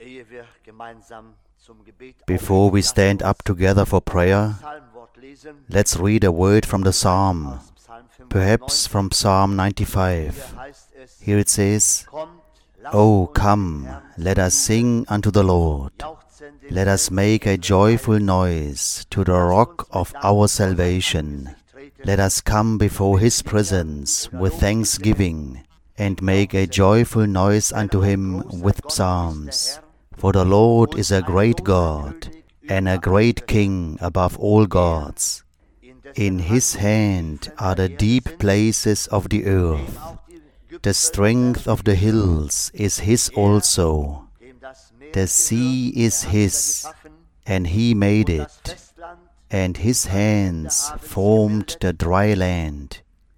Before we stand up together for prayer, let's read a word from the Psalm, perhaps from Psalm 95. Here it says, "O come, let us sing unto the Lord. Let us make a joyful noise to the rock of our salvation. Let us come before His presence with thanksgiving, and make a joyful noise unto Him with psalms. For the Lord is a great God, and a great King above all gods. In His hand are the deep places of the earth. The strength of the hills is His also. The sea is His, and He made it, and His hands formed the dry land.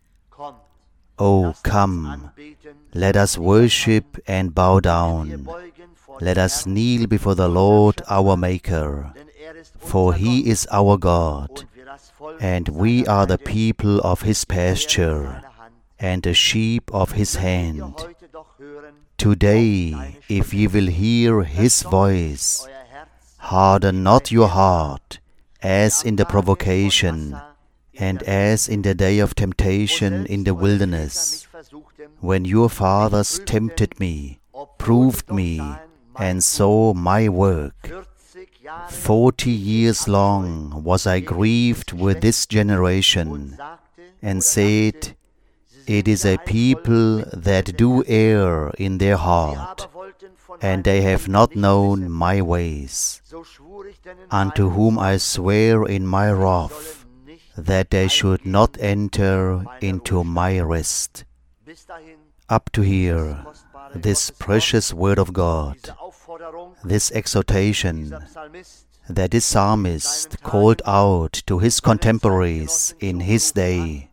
O come, let us worship and bow down. Let us kneel before the Lord our Maker, for He is our God, and we are the people of His pasture, and the sheep of His hand. Today, if ye will hear His voice, harden not your heart, as in the provocation, and as in the day of temptation in the wilderness, when your fathers tempted me, proved me, and saw my work. 40 years long was I grieved with this generation, and said, It is a people that do err in their heart, and they have not known my ways. Unto whom I swear in my wrath, that they should not enter into my rest." Up to here, this precious word of God, this exhortation that this psalmist called out to his contemporaries in his day.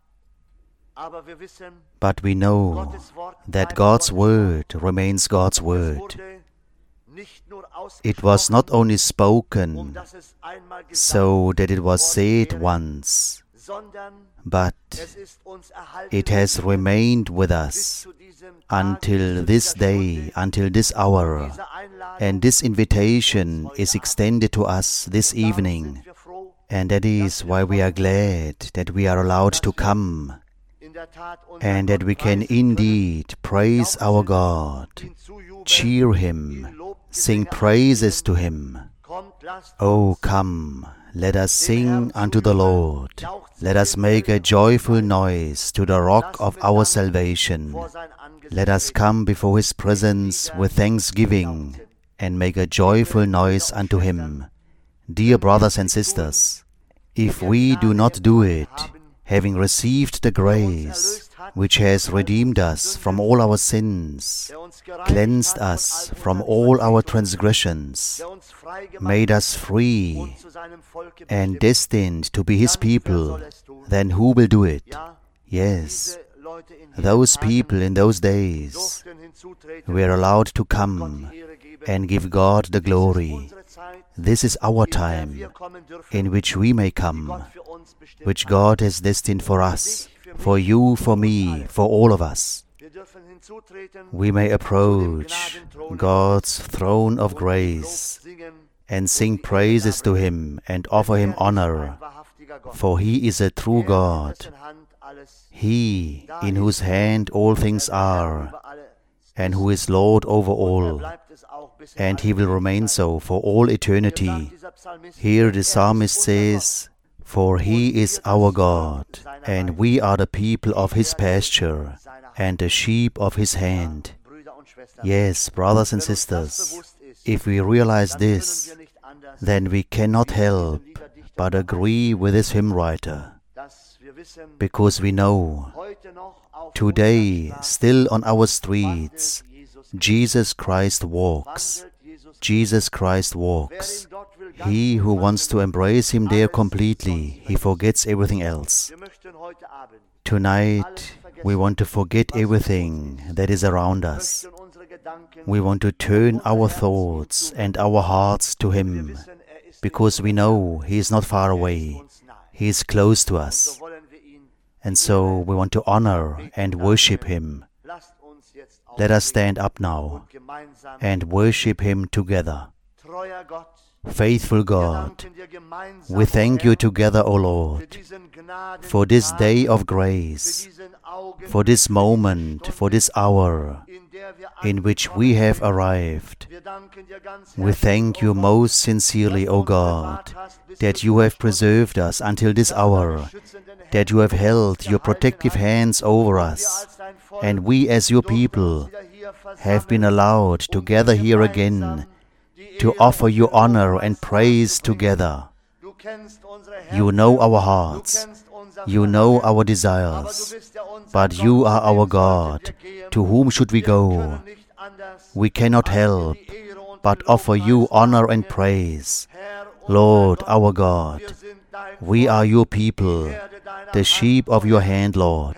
But we know that God's word remains God's word. It was not only spoken so that it was said once, but it has remained with us until this day, until this hour, and this invitation is extended to us this evening, and that is why we are glad that we are allowed to come, and that we can indeed praise our God, cheer Him, sing praises to Him. Oh, come, let us sing unto the Lord. Let us make a joyful noise to the rock of our salvation. Let us come before His presence with thanksgiving, and make a joyful noise unto Him. Dear brothers and sisters, if we do not do it, having received the grace which has redeemed us from all our sins, cleansed us from all our transgressions, made us free, and destined to be His people, then who will do it? Yes, those people in those days were allowed to come and give God the glory. This is our time in which we may come, which God has destined for us, for you, for me, for all of us. We may approach God's throne of grace and sing praises to Him and offer Him honor, for He is a true God, He in whose hand all things are, and who is Lord over all, and He will remain so for all eternity. Here the psalmist says, "For He is our God, and we are the people of His pasture, and the sheep of His hand." Yes, brothers and sisters, if we realize this, then we cannot help but agree with this hymn writer, because we know today, still on our streets, Jesus Christ walks. Jesus Christ walks. He who wants to embrace Him there completely, he forgets everything else. Tonight, we want to forget everything that is around us. We want to turn our thoughts and our hearts to Him, because we know He is not far away. He is close to us. And so we want to honor and worship Him. Let us stand up now and worship Him together. Faithful God, we thank You together, O Lord, for this day of grace, for this moment, for this hour in which we have arrived. We thank You most sincerely, O God, that You have preserved us until this hour, that You have held Your protective hands over us, and we as Your people have been allowed to gather here again to offer You honor and praise together. You know our hearts, You know our desires, but You are our God. To whom should we go? We cannot help but offer You honor and praise. Lord, our God, we are Your people, the sheep of Your hand, Lord.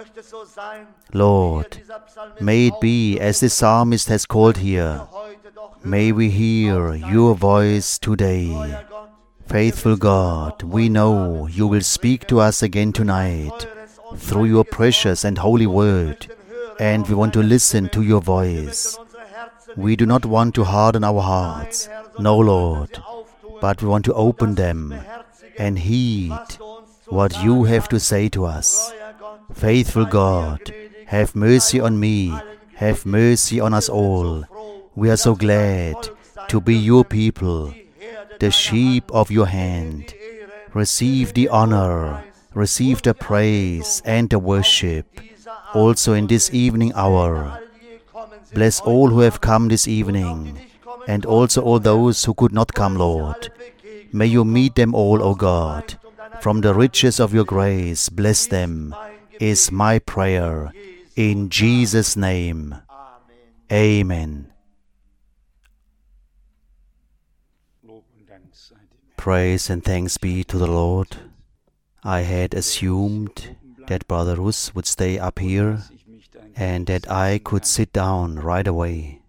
Lord, may it be as the psalmist has called here. May we hear Your voice today. Faithful God, we know You will speak to us again tonight through Your precious and holy word, and we want to listen to Your voice. We do not want to harden our hearts, no, Lord, but we want to open them and heed what You have to say to us. Faithful God, have mercy on me, have mercy on us all. We are so glad to be Your people, the sheep of Your hand. Receive the honor, receive the praise and the worship, also in this evening hour. Bless all who have come this evening, and also all those who could not come, Lord. May You meet them all, O God. From the riches of Your grace, bless them, is my prayer. In Jesus' name, Amen. Praise and thanks be to the Lord. I had assumed that Brother Rus would stay up here and that I could sit down right away.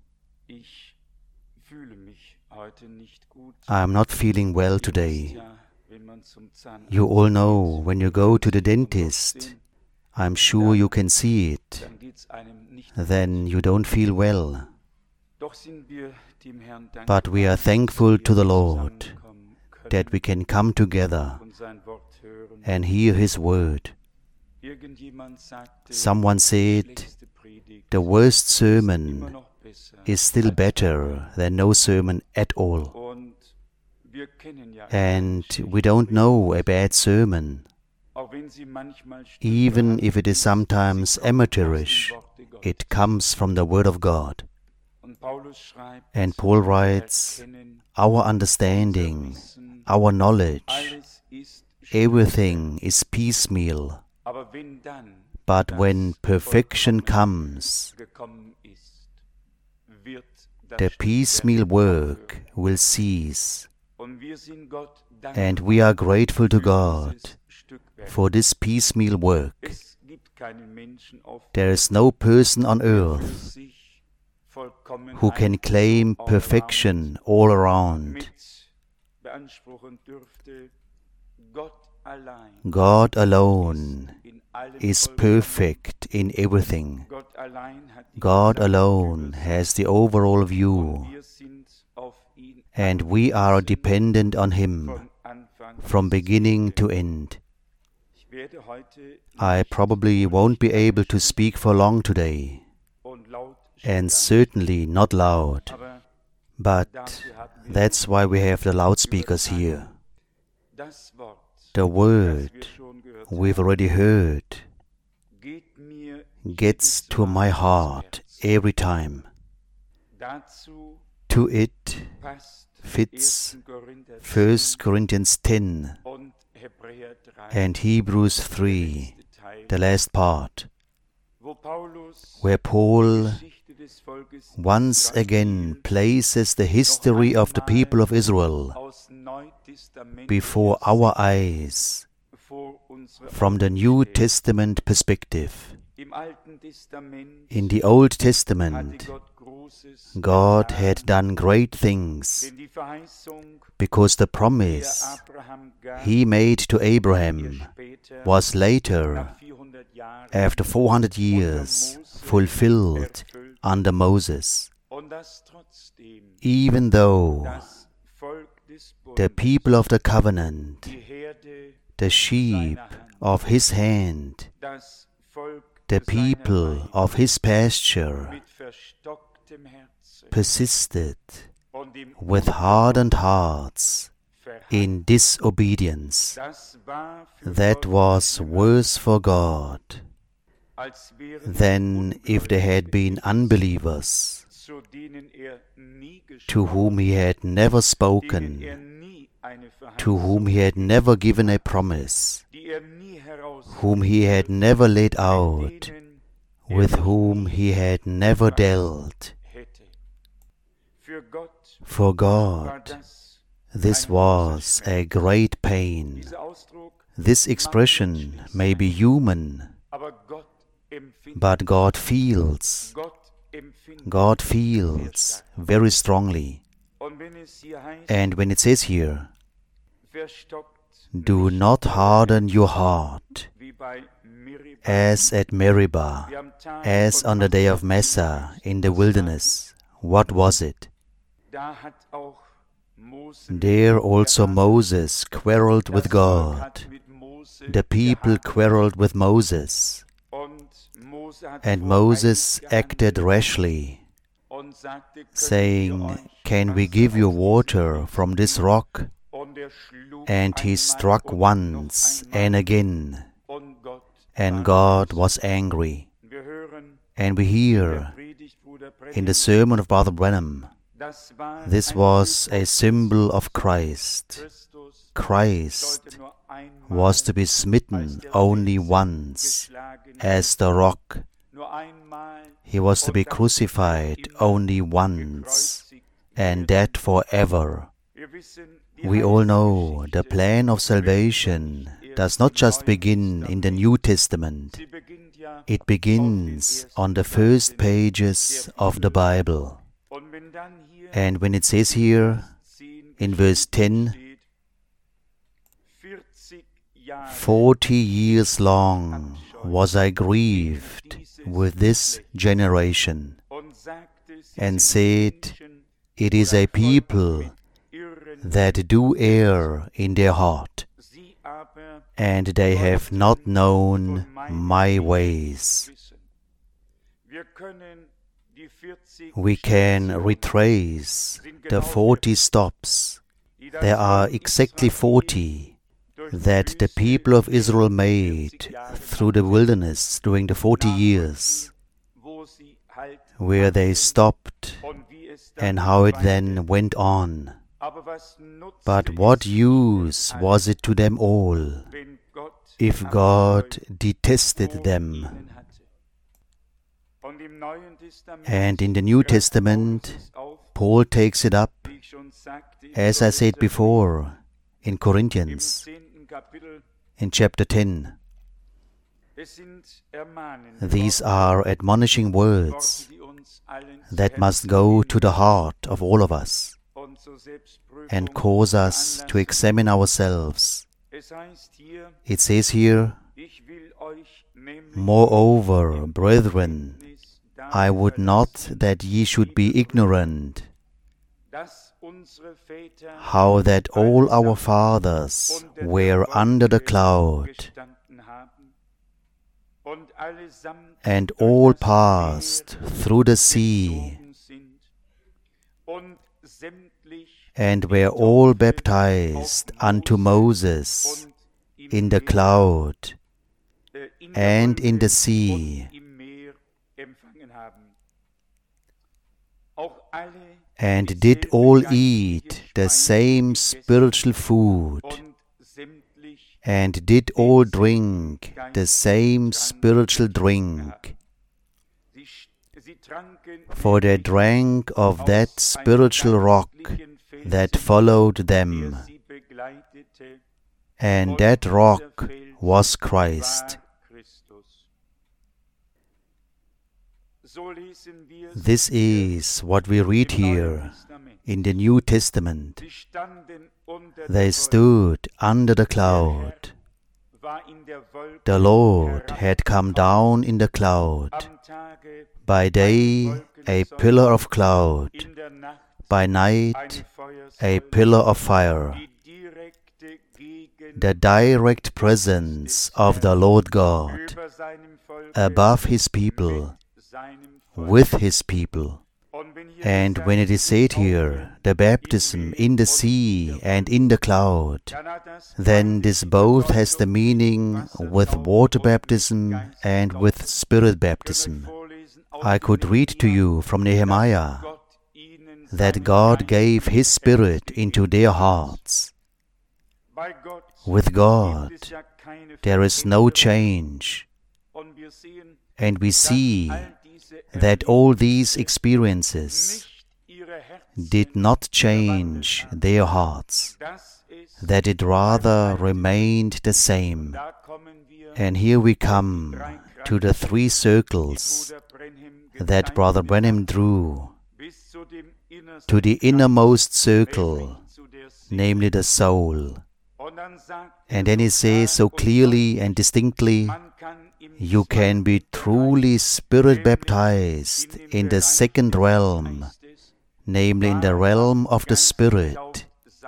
I am not feeling well today. You all know when you go to the dentist, I'm sure you can see it, then you don't feel well. But we are thankful to the Lord that we can come together and hear His word. Someone said, the worst sermon is still better than no sermon at all. And we don't know a bad sermon. Even if it is sometimes amateurish, it comes from the Word of God. And Paul writes, our understanding, our knowledge, everything is piecemeal. But when perfection comes, the piecemeal work will cease. And we are grateful to God for this piecemeal work. There is no person on earth who can claim perfection all around. God alone is perfect in everything. God alone has the overall view, and we are dependent on Him from beginning to end. I probably won't be able to speak for long today, and certainly not loud, but that's why we have the loudspeakers here. The word we've already heard gets to my heart every time. To it fits 1 Corinthians 10 and Hebrews 3, the last part, where Paul once again places the history of the people of Israel before our eyes from the New Testament perspective. In the Old Testament, God had done great things because the promise He made to Abraham was later, after 400 years, fulfilled under Moses, even though the people of the covenant, the sheep of his hand, the people of his pasture, persisted with hardened hearts in disobedience. That was worse for God than if they had been unbelievers, to whom he had never spoken, to whom he had never given a promise, whom he had never laid out, with whom he had never dealt. For God, this was a great pain. This expression may be human, but God feels. God feels very strongly. And when it says here, do not harden your heart, as at Meribah, as on the day of Massah in the wilderness. What was it? There also Moses quarreled with God. The people quarreled with Moses. And Moses acted rashly, saying, "Can we give you water from this rock?" And he struck once and again, and God was angry. And we hear in the sermon of Brother Branham, this was a symbol of Christ. Christ was to be smitten only once as the rock. He was to be crucified only once, and that forever. We all know the plan of salvation does not just begin in the New Testament. It begins on the first pages of the Bible. And when it says here in verse 10, 40 years long was I grieved with this generation, and said, it is a people that do err in their heart, and they have not known my ways. We can retrace the 40 stops. There are exactly 40 that the people of Israel made through the wilderness during the 40 years, where they stopped and how it then went on. But what use was it to them all if God detested them? And in the New Testament, Paul takes it up, as I said before, in Corinthians, in chapter 10. These are admonishing words that must go to the heart of all of us and cause us to examine ourselves. It says here, moreover, brethren, I would not that ye should be ignorant, how that all our fathers were under the cloud, and all passed through the sea, and were all baptized unto Moses in the cloud and in the sea, and did all eat the same spiritual food, and did all drink the same spiritual drink, for they drank of that spiritual rock that followed them, and that rock was Christ. This is what we read here in the New Testament. They stood under the cloud. The Lord had come down in the cloud. By day a pillar of cloud, by night a pillar of fire. The direct presence of the Lord God above His people, with His people. And when it is said here, the baptism in the sea and in the cloud, then this both has the meaning with water baptism and with spirit baptism. I could read to you from Nehemiah that God gave His Spirit into their hearts. With God, there is no change. And we see that all these experiences did not change their hearts, that it rather remained the same. And here we come to the 3 circles that Brother Branham drew, to the innermost circle, namely the soul. And then he says so clearly and distinctly, you can be truly spirit baptized in the 2nd realm, namely in the realm of the Spirit.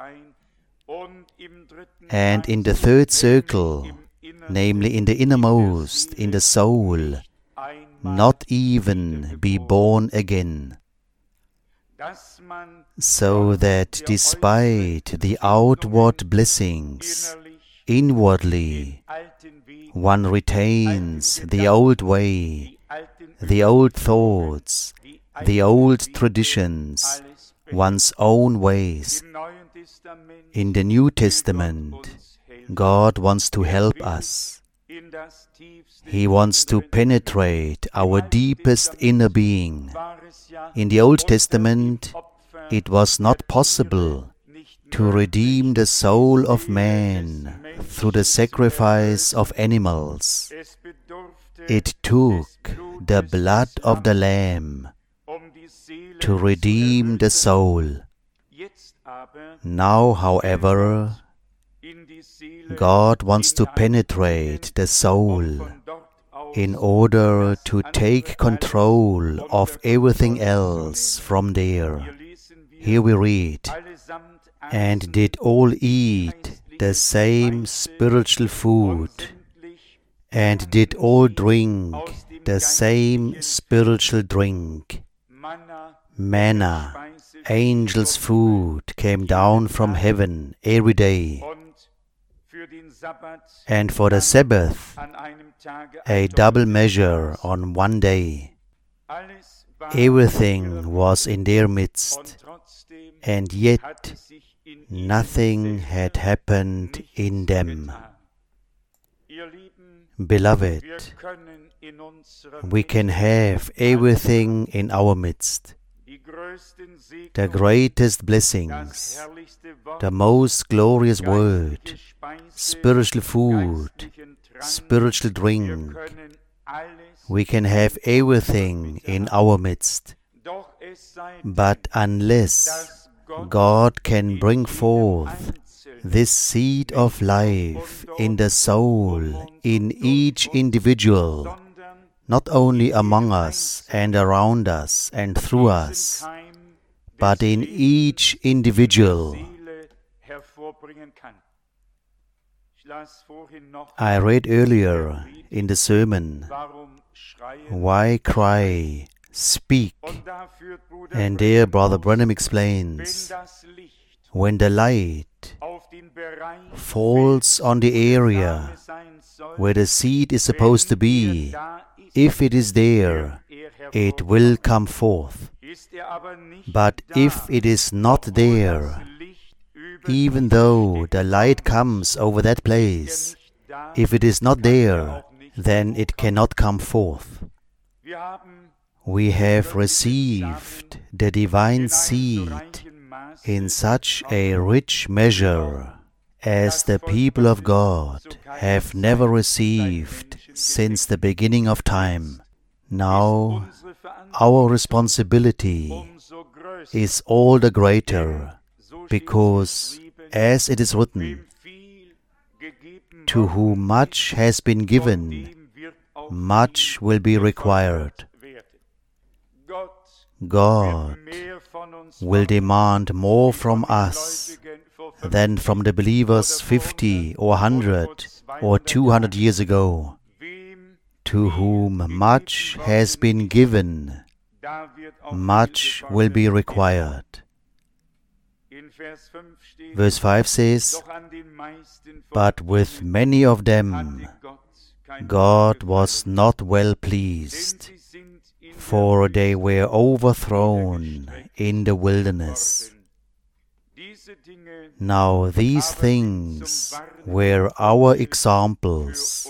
And in the 3rd circle, namely in the innermost, in the soul, not even be born again. So that despite the outward blessings, inwardly, one retains the old way, the old thoughts, the old traditions, one's own ways. In the New Testament, God wants to help us. He wants to penetrate our deepest inner being. In the Old Testament, it was not possible to redeem the soul of man through the sacrifice of animals. It took the blood of the Lamb to redeem the soul. Now, however, God wants to penetrate the soul in order to take control of everything else from there. Here we read, and did all eat the same spiritual food, and did all drink the same spiritual drink. Manna, angels' food, came down from heaven every day. And for the Sabbath, a double measure on one day. Everything was in their midst, and yet nothing had happened in them. Beloved, we can have everything in our midst. The greatest blessings, the most glorious word, spiritual food, spiritual drink. We can have everything in our midst. But unless God can bring forth this seed of life in the soul, in each individual, not only among us and around us and through us, but in each individual. I read earlier in the sermon, why cry, speak? And there Brother Branham explains, when the light falls on the area where the seed is supposed to be, if it is there, it will come forth. But if it is not there, even though the light comes over that place, if it is not there, then it cannot come forth. We have received the divine seed in such a rich measure as the people of God have never received since the beginning of time. Now, our responsibility is all the greater, because, as it is written, to whom much has been given, much will be required. God will demand more from us than from the believers 50 or 100 or 200 years ago. To whom much has been given, much will be required. Verse 5 says, but with many of them God was not well pleased, for they were overthrown in the wilderness. Now these things were our examples.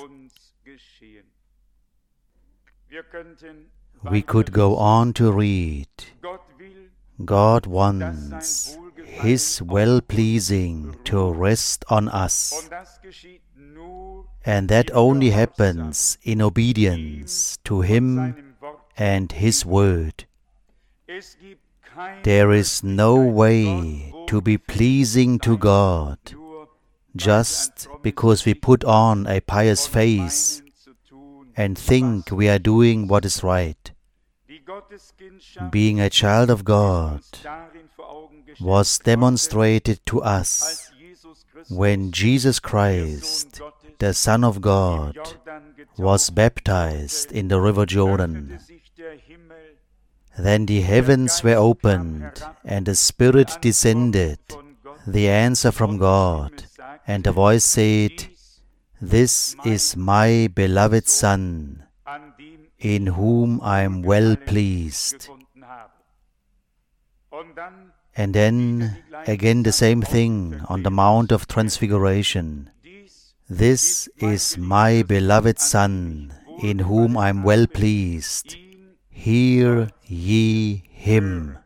We could go on to read. God wants His well-pleasing to rest on us. And that only happens in obedience to Him and His Word. There is no way to be pleasing to God just because we put on a pious face and think we are doing what is right. Being a child of God was demonstrated to us when Jesus Christ, the Son of God, was baptized in the river Jordan. Then the heavens were opened, and the Spirit descended, the answer from God, and the voice said, "This is my beloved Son, in whom I am well pleased." And then again the same thing on the Mount of Transfiguration. "This is my beloved Son, in whom I am well pleased. Hear ye Him."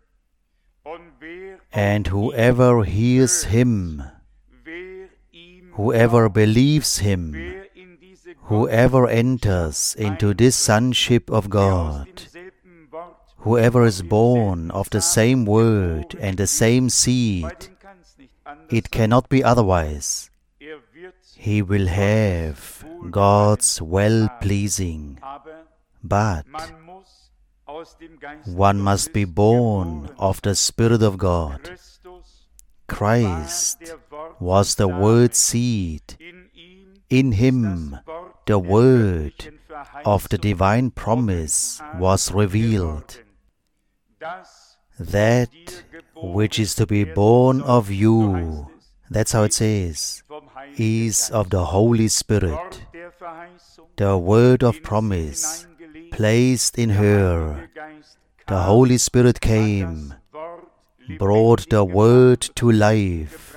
And whoever hears Him, whoever believes Him, whoever enters into this sonship of God, whoever is born of the same word and the same seed, it cannot be otherwise. He will have God's well-pleasing. But one must be born of the Spirit of God. Christ was the Word seed. In Him, the Word of the divine promise was revealed. That which is to be born of you, that's how it says, is of the Holy Spirit. The word of promise placed in her. The Holy Spirit came, brought the word to life,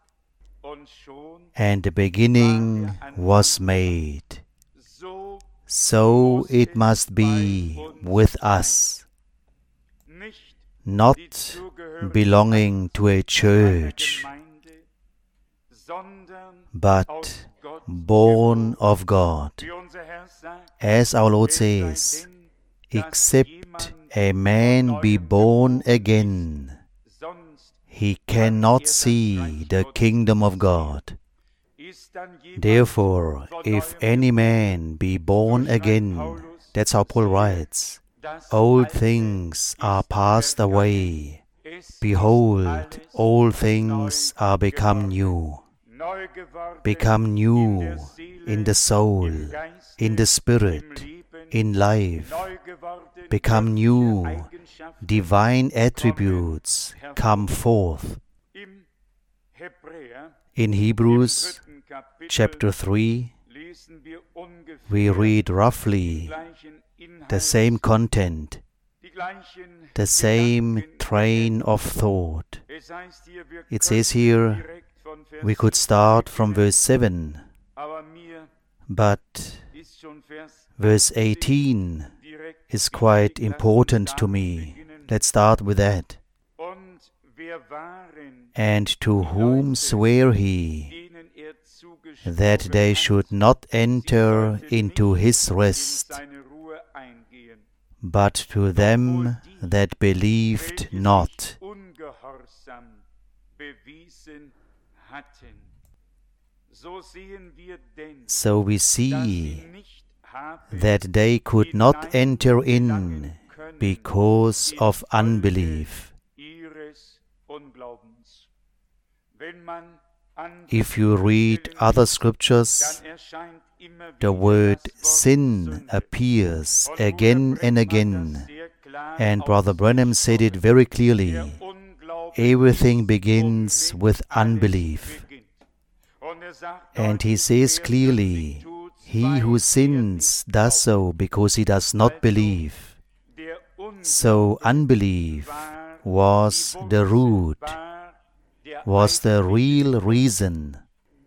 and the beginning was made. So it must be with us, not belonging to a church, but born of God. As our Lord says, except a man be born again, he cannot see the kingdom of God. Therefore, if any man be born again, that's how Paul writes, old things are passed away. Behold, all things are become new. Become new in the soul, in the spirit, in life. Become new. Divine attributes come forth. In Hebrews chapter 3, we read roughly the same content, the same train of thought. It says here, we could start from verse 7, but verse 18 is quite important to me. Let's start with that. And to whom sware he that they should not enter into his rest, but to them that believed not. So we see that they could not enter in because of unbelief. If you read other scriptures, the word sin appears again and again, and Brother Branham said it very clearly. Everything begins with unbelief. And he says clearly, he who sins does so because he does not believe. So unbelief was the root, was the real reason.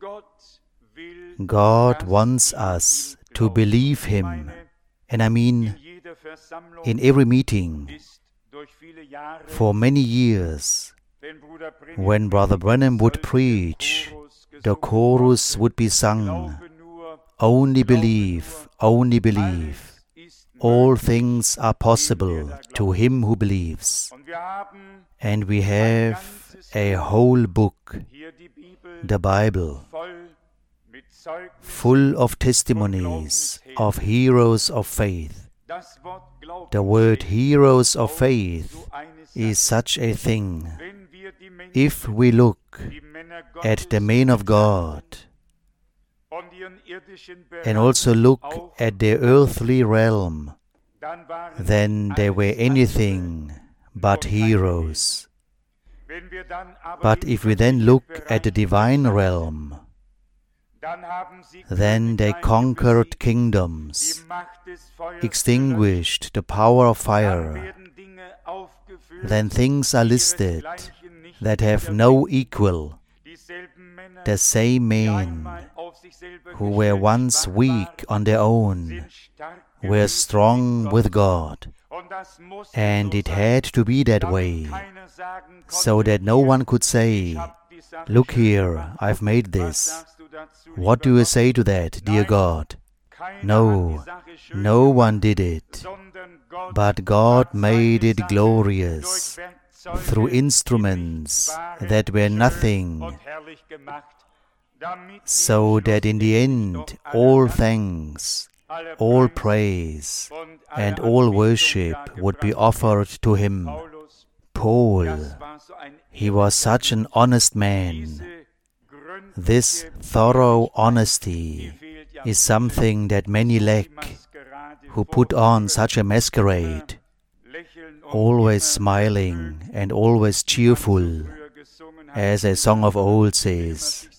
God wants us to believe Him. And I mean, in every meeting, for many years, when Brother Branham would preach, the chorus would be sung, "Only believe, only believe. All things are possible to him who believes." And we have a whole book, the Bible, full of testimonies of heroes of faith. The word heroes of faith is such a thing. If we look at the men of God and also look at their earthly realm, then they were anything but heroes. But if we then look at the divine realm, then they conquered kingdoms, extinguished the power of fire. Then things are listed that have no equal. The same men who were once weak on their own were strong with God. And it had to be that way, so that no one could say, "Look here, I've made this. What do you say to that, dear God?" No, no one did it. But God made it glorious through instruments that were nothing, so that in the end all thanks, all praise, and all worship would be offered to Him. Paul, he was such an honest man. This thorough honesty is something that many lack, who put on such a masquerade, always smiling and always cheerful, as a song of old says.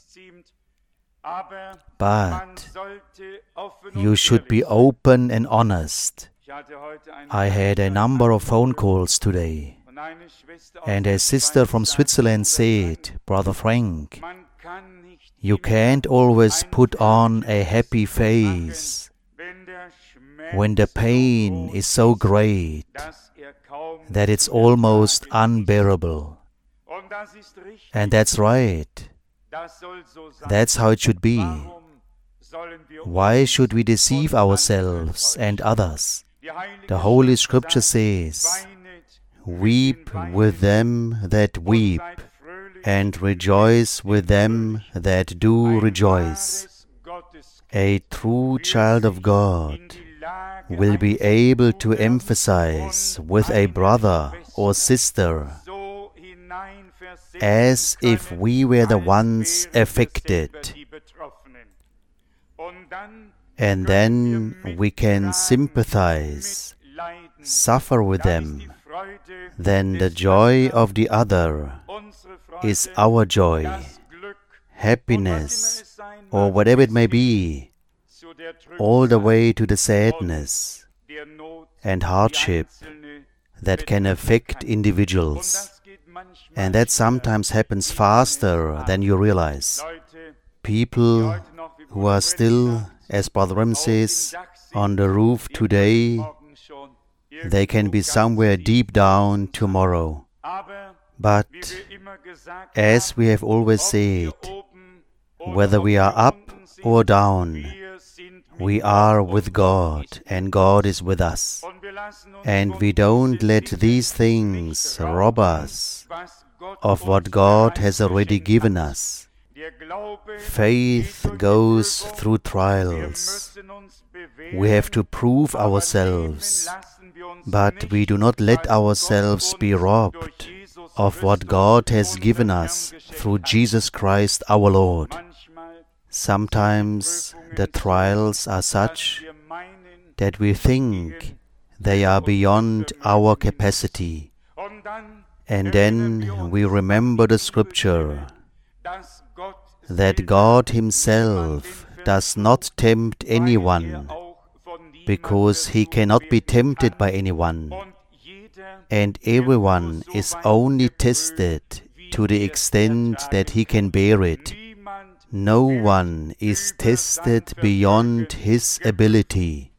But you should be open and honest. I had a number of phone calls today, and a sister from Switzerland said, "Brother Frank, you can't always put on a happy face when the pain is so great that it's almost unbearable." And that's right. That's how it should be. Why should we deceive ourselves and others? The Holy Scripture says, "Weep with them that weep, and rejoice with them that do rejoice." A true child of God will be able to emphasize with a brother or sister as if we were the ones affected. And then we can sympathize, suffer with them. Then the joy of the other is our joy, happiness, or whatever it may be, all the way to the sadness and hardship that can affect individuals. And that sometimes happens faster than you realize. People who are still, as Brother Branham says, on the roof today, they can be somewhere deep down tomorrow. But, as we have always said, whether we are up or down, we are with God, and God is with us. And we don't let these things rob us of what God has already given us. Faith goes through trials. We have to prove ourselves but we do not let ourselves be robbed of what God has given us through Jesus Christ our Lord. Sometimes the trials are such that we think they are beyond our capacity. And then we remember the scripture that God Himself does not tempt anyone, because He cannot be tempted by anyone. And everyone is only tested to the extent that he can bear it. No one is tested beyond his ability.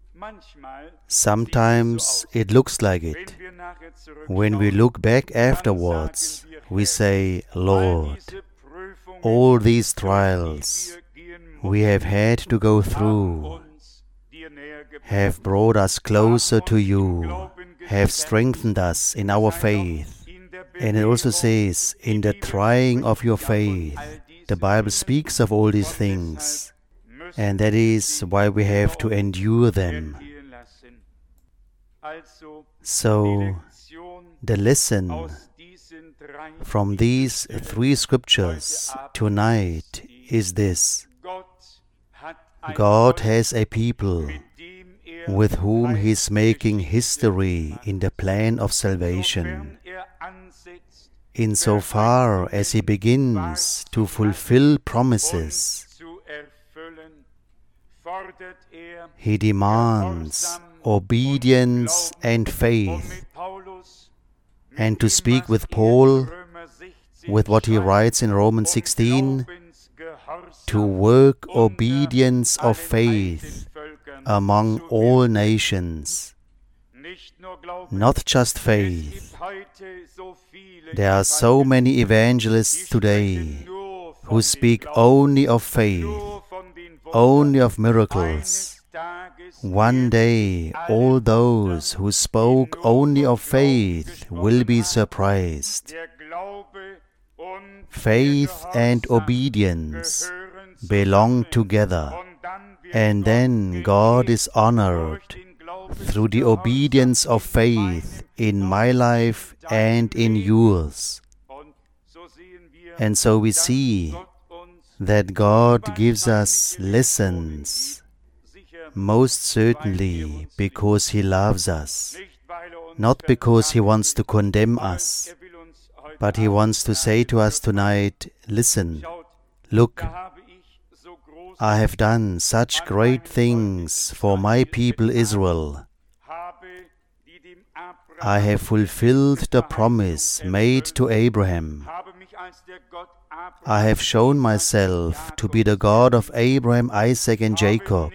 Sometimes it looks like it. When we look back afterwards, we say, Lord, all these trials we have had to go through have brought us closer to You, have strengthened us in our faith. And it also says, in the trying of your faith, the Bible speaks of all these things, and that is why we have to endure them. So, the lesson from these three scriptures tonight is this: God has a people with whom He is making history in the plan of salvation. Insofar as He begins to fulfill promises, He demands obedience and faith. And to speak with Paul, with what he writes in Romans 16, to work obedience of faith among all nations. Not just faith. There are so many evangelists today who speak only of faith, only of miracles. One day, all those who spoke only of faith will be surprised. Faith and obedience belong together, and then God is honored through the obedience of faith in my life and in yours. And so we see that God gives us lessons, most certainly because He loves us, not because He wants to condemn us, but He wants to say to us tonight, listen, look, I have done such great things for my people Israel. I have fulfilled the promise made to Abraham. I have shown myself to be the God of Abraham, Isaac, and Jacob.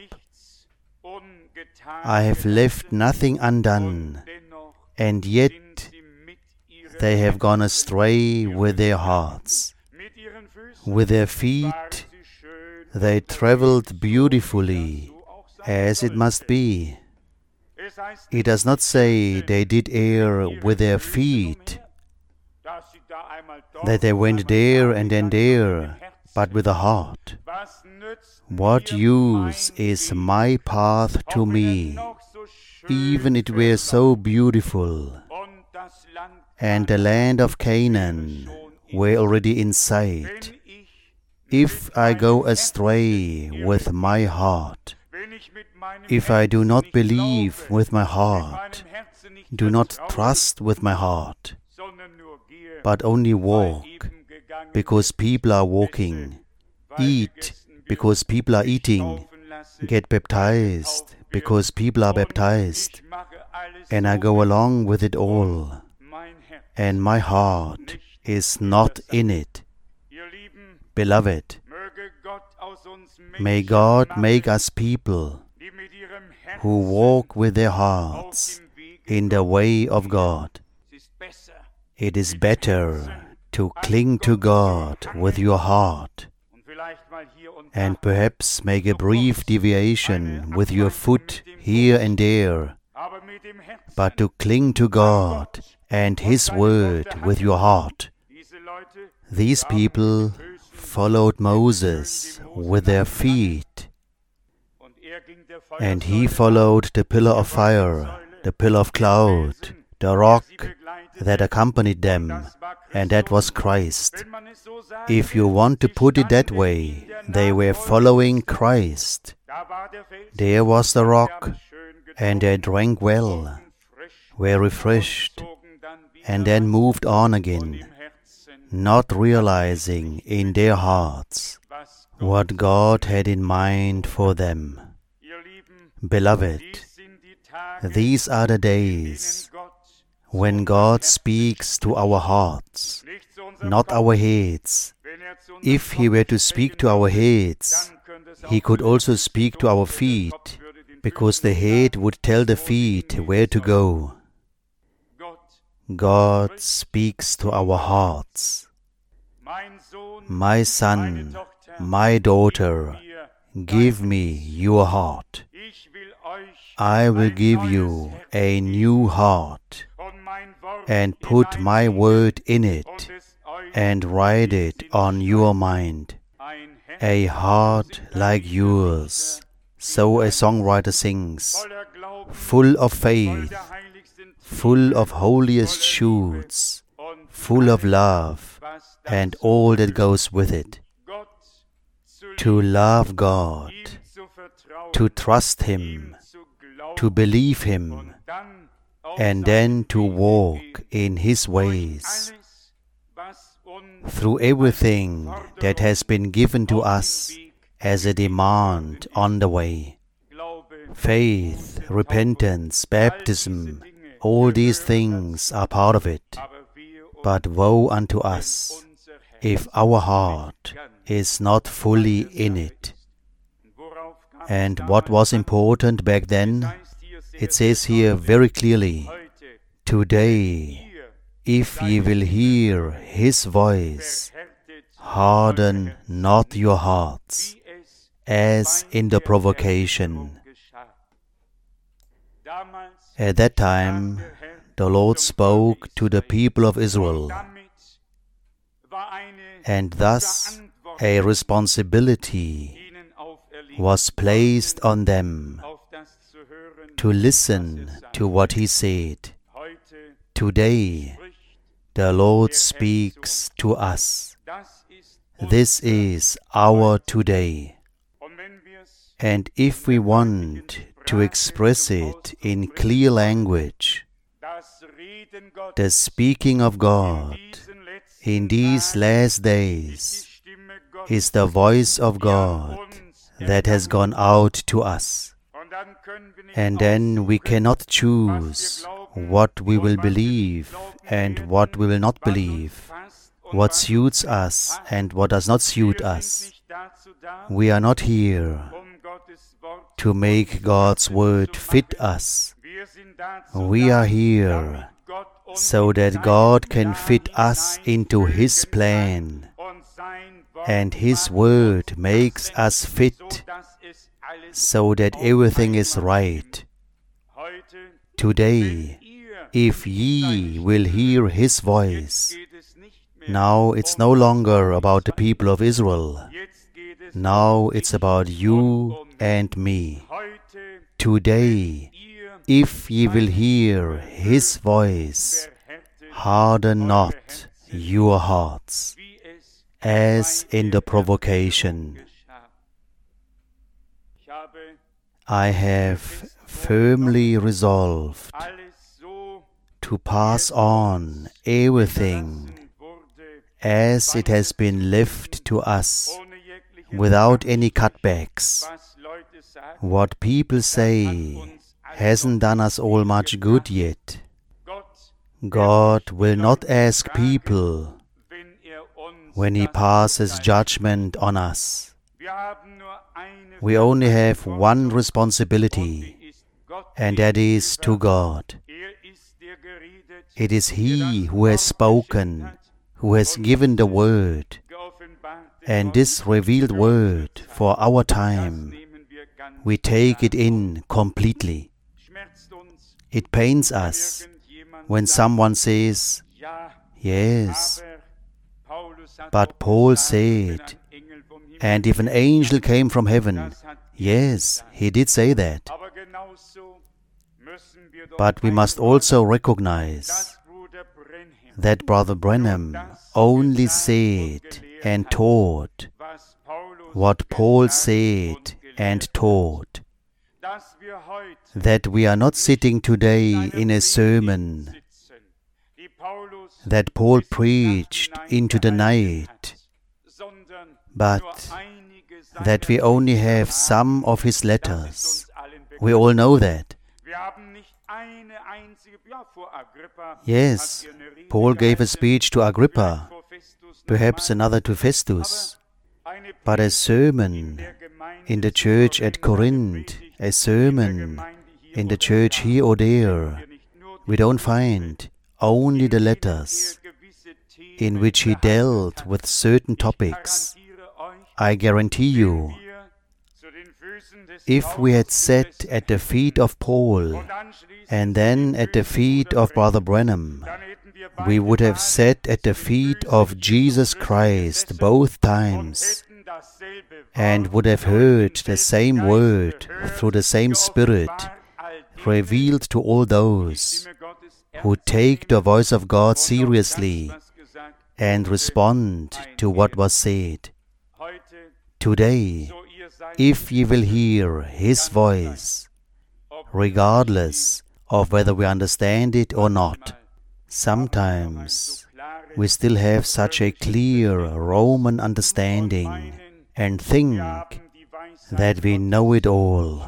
I have left nothing undone, and yet they have gone astray with their hearts. With their feet they traveled beautifully, as it must be. It does not say they did err with their feet, that they went there and then there, but with the heart. What use is my path to me, even it were so beautiful, and the land of Canaan were already in sight, if I go astray with my heart, if I do not believe with my heart, do not trust with my heart, but only walk because people are walking, eat because people are eating, get baptized because people are baptized, and I go along with it all, and my heart is not in it. Beloved, may God make us people who walk with their hearts in the way of God. It is better to cling to God with your heart and perhaps make a brief deviation with your foot here and there, but to cling to God and His Word with your heart. These people followed Moses with their feet, and he followed the pillar of fire the pillar of cloud, the rock that accompanied them, and that was Christ. If you want to put it that way, they were following Christ. There was the rock, and they drank well, were refreshed, and then moved on again, not realizing in their hearts what God had in mind for them. Beloved, these are the days when God speaks to our hearts, not our heads. If He were to speak to our heads, He could also speak to our feet, because the head would tell the feet where to go. God speaks to our hearts. My son, my daughter, give me your heart. I will give you a new heart, and put my word in it, and write it on your mind. A heart like yours, so a songwriter sings, full of faith, full of holiest truths, full of love, and all that goes with it. To love God, to trust Him, to believe Him, and then to walk in His ways. Through everything that has been given to us as a demand on the way. Faith, repentance, baptism, all these things are part of it. But woe unto us if our heart is not fully in it. And what was important back then? It says here very clearly, today, if ye will hear His voice, harden not your hearts, as in the provocation. At that time, the Lord spoke to the people of Israel, and thus a responsibility was placed on them to listen to what He said. Today, the Lord speaks to us. This is our today. And if we want to express it in clear language, the speaking of God in these last days is the voice of God that has gone out to us. And then we cannot choose what we will believe and what we will not believe, what suits us and what does not suit us. We are not here to make God's word fit us. We are here so that God can fit us into His plan, and His word makes us fit so that everything is right. Today, if ye will hear His voice, now it's no longer about the people of Israel. Now it's about you and me. Today, if ye will hear His voice, harden not your hearts, as in the provocation. I have firmly resolved to pass on everything as it has been left to us, without any cutbacks. What people say hasn't done us all much good yet. God will not ask people when He passes judgment on us. We only have one responsibility, and that is to God. It is He who has spoken, who has given the word, and this revealed word for our time, we take it in completely. It pains us when someone says, yes, but Paul said, and if an angel came from heaven, yes, he did say that. But we must also recognize that Brother Branham only said and taught what Paul said and taught. That we are not sitting today in a sermon that Paul preached into the night, but that we only have some of his letters. We all know that. Yes, Paul gave a speech to Agrippa, perhaps another to Festus, but a sermon in the church at Corinth, a sermon in the church here or there, we don't find only the letters in which he dealt with certain topics. I guarantee you, if we had sat at the feet of Paul and then at the feet of Brother Branham, we would have sat at the feet of Jesus Christ both times and would have heard the same word through the same Spirit revealed to all those who take the voice of God seriously and respond to what was said. Today, if ye will hear His voice, regardless of whether we understand it or not, sometimes we still have such a clear Roman understanding and think that we know it all.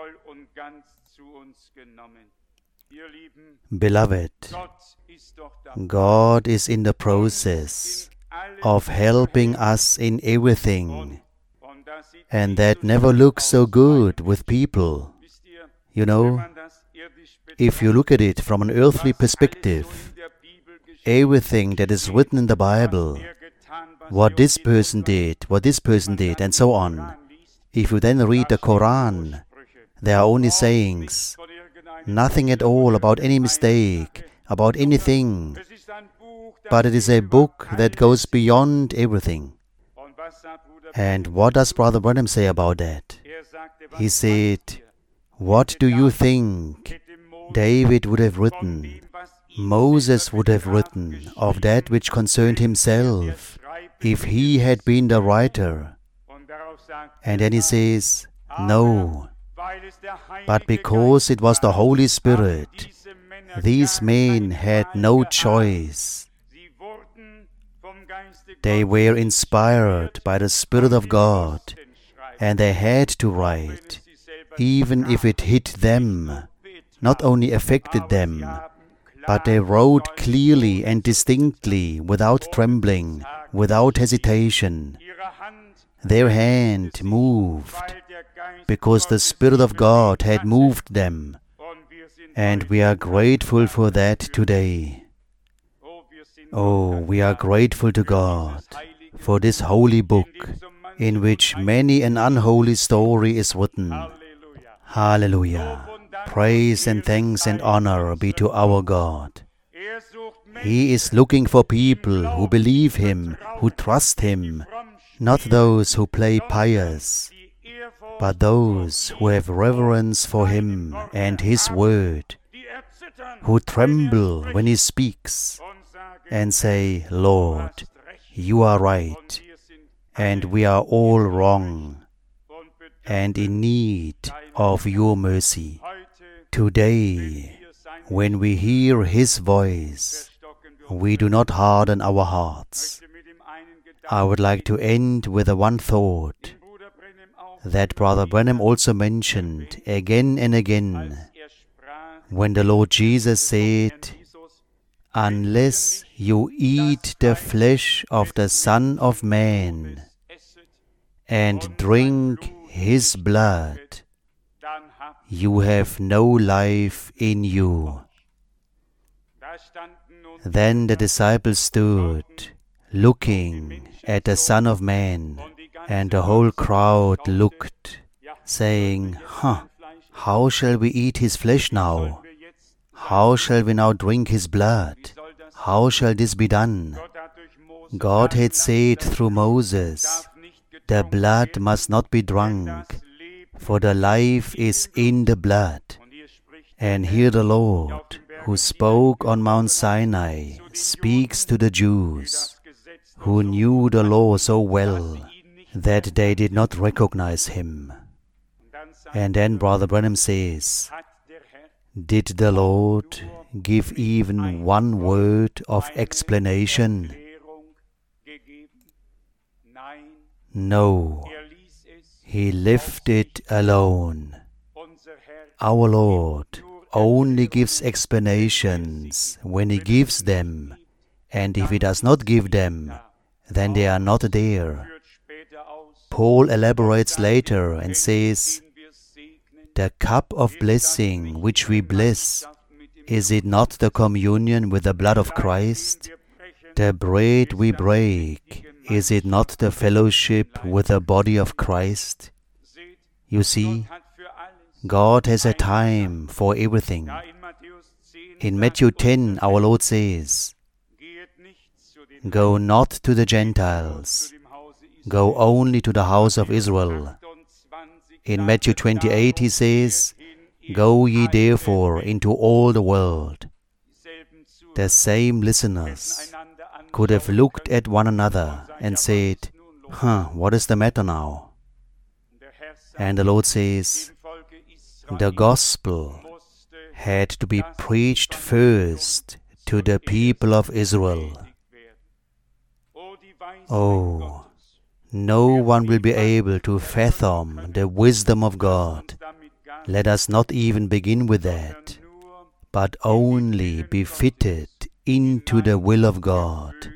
Beloved, God is in the process of helping us in everything, and that never looks so good with people. You know, if you look at it from an earthly perspective, everything that is written in the Bible, what this person did, and so on, if you then read the Quran, there are only sayings, nothing at all about any mistake, about anything, but it is a book that goes beyond everything. And what does Brother Branham say about that? He said, what do you think David would have written, Moses would have written of that which concerned himself if he had been the writer? And then he says, no, but because it was the Holy Spirit, these men had no choice. They were inspired by the Spirit of God, and they had to write, even if it hit them, not only affected them, but they wrote clearly and distinctly, without trembling, without hesitation. Their hand moved, because the Spirit of God had moved them, and we are grateful for that today. Oh, we are grateful to God for this holy book, in which many an unholy story is written. Hallelujah! Praise and thanks and honor be to our God. He is looking for people who believe Him, who trust Him, not those who play pious, but those who have reverence for Him and His word, who tremble when He speaks and say, Lord, you are right, and we are all wrong, and in need of your mercy. Today, when we hear His voice, we do not harden our hearts. I would like to end with one thought that Brother Branham also mentioned again and again, when the Lord Jesus said, unless you eat the flesh of the Son of Man and drink His blood, you have no life in you. Then the disciples stood, looking at the Son of Man, and the whole crowd looked, saying, how shall we eat His flesh now? How shall we now drink His blood? How shall this be done? God had said through Moses, the blood must not be drunk, for the life is in the blood. And here the Lord, who spoke on Mount Sinai, speaks to the Jews, who knew the law so well that they did not recognize him. And then Brother Branham says, did the Lord give even one word of explanation? No, he left it alone. Our Lord only gives explanations when he gives them, and if he does not give them, then they are not there. Paul elaborates later and says, the cup of blessing which we bless, is it not the communion with the blood of Christ? The bread we break, is it not the fellowship with the body of Christ? You see, God has a time for everything. In Matthew 10, our Lord says, go not to the Gentiles, go only to the house of Israel. In Matthew 28, he says, go ye therefore into all the world. The same listeners could have looked at one another and said, what is the matter now? And the Lord says, the gospel had to be preached first to the people of Israel. Oh, no one will be able to fathom the wisdom of God. Let us not even begin with that, but only be fitted into the will of God.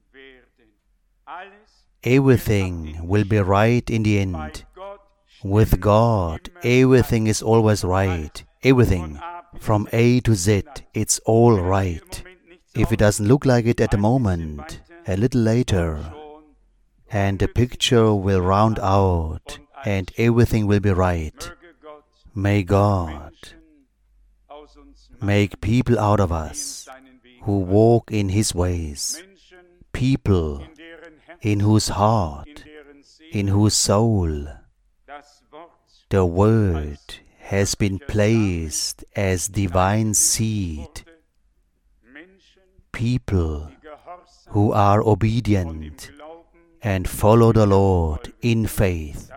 Everything will be right in the end. With God, everything is always right. Everything, from A to Z, it's all right. If it doesn't look like it at the moment, a little later, and the picture will round out, and everything will be right. May God make people out of us who walk in His ways, people in whose heart, in whose soul, the Word has been placed as divine seed, people who are obedient and follow the Lord in faith,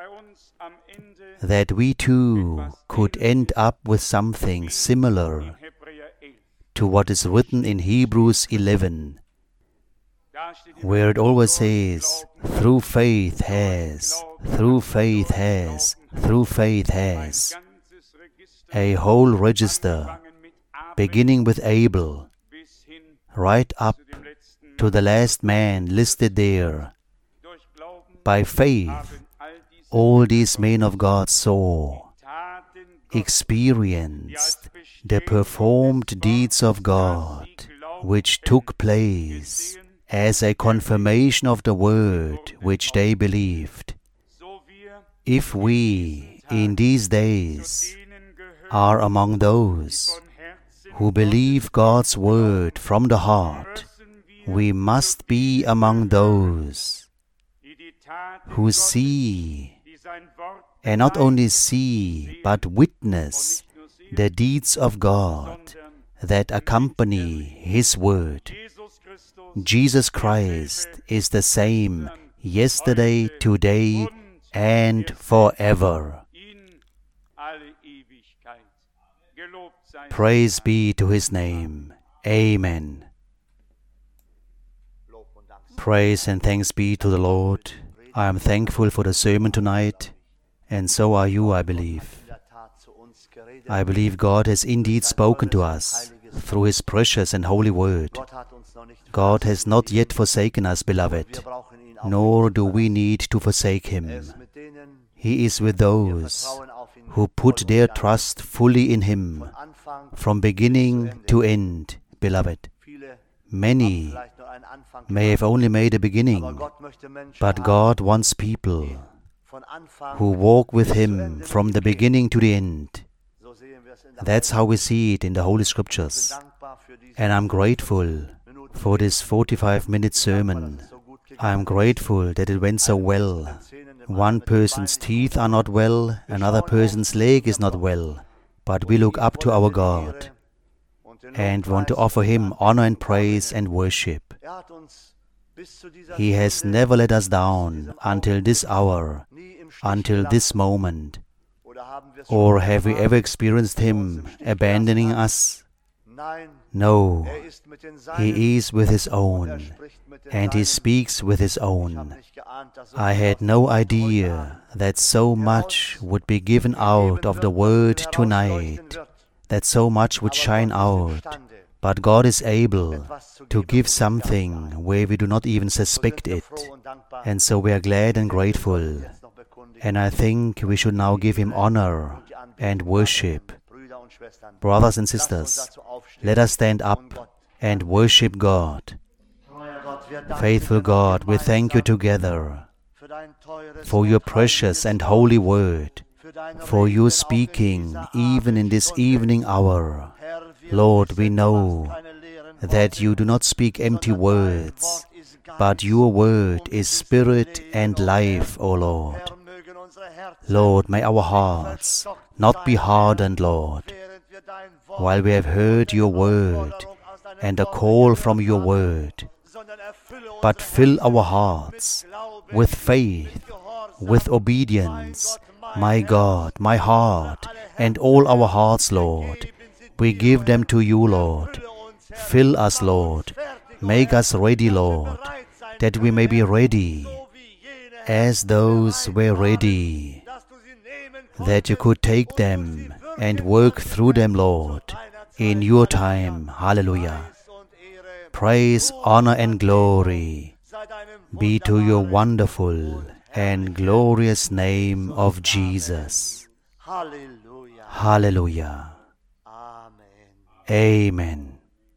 that we too could end up with something similar to what is written in Hebrews 11, where it always says, through faith has, a whole register, beginning with Abel, right up to the last man listed there. By faith, all these men of God saw, experienced the performed deeds of God, which took place as a confirmation of the word which they believed. If we, in these days, are among those who believe God's word from the heart, we must be among those who see, and not only see, but witness the deeds of God that accompany His word. Jesus Christ is the same yesterday, today, and forever. Praise be to His name. Amen. Praise and thanks be to the Lord. I am thankful for the sermon tonight, and so are you, I believe. I believe God has indeed spoken to us through His precious and holy word. God has not yet forsaken us, beloved, nor do we need to forsake Him. He is with those who put their trust fully in Him, from beginning to end, beloved. Many may have only made a beginning, but God wants people who walk with Him from the beginning to the end. That's how we see it in the Holy Scriptures. And I'm grateful for this 45-minute sermon. I'm grateful that it went so well. One person's teeth are not well, another person's leg is not well. but we look up to our God and want to offer Him honor and praise and worship. He has never let us down until this hour, until this moment. Or have we ever experienced Him abandoning us? No, He is with His own, and He speaks with His own. I had no idea that so much would be given out of the Word tonight, that so much would shine out. But God is able to give something where we do not even suspect it. And so we are glad and grateful. And I think we should now give Him honor and worship. Brothers and sisters, let us stand up and worship God. Faithful God, we thank You together for Your precious and holy word, for You speaking even in this evening hour. Lord, we know that You do not speak empty words, but Your word is spirit and life, O Lord. Lord, may our hearts not be hardened, Lord, while we have heard Your word and a call from Your word, but fill our hearts with faith, with obedience. My God, my heart, and all our hearts, Lord, we give them to You, Lord. Fill us, Lord. Make us ready, Lord, that we may be ready as those were ready, that You could take them and work through them, Lord, in Your time. Hallelujah. Praise, honor, and glory be to Your wonderful and glorious name of Jesus. Hallelujah. Amen.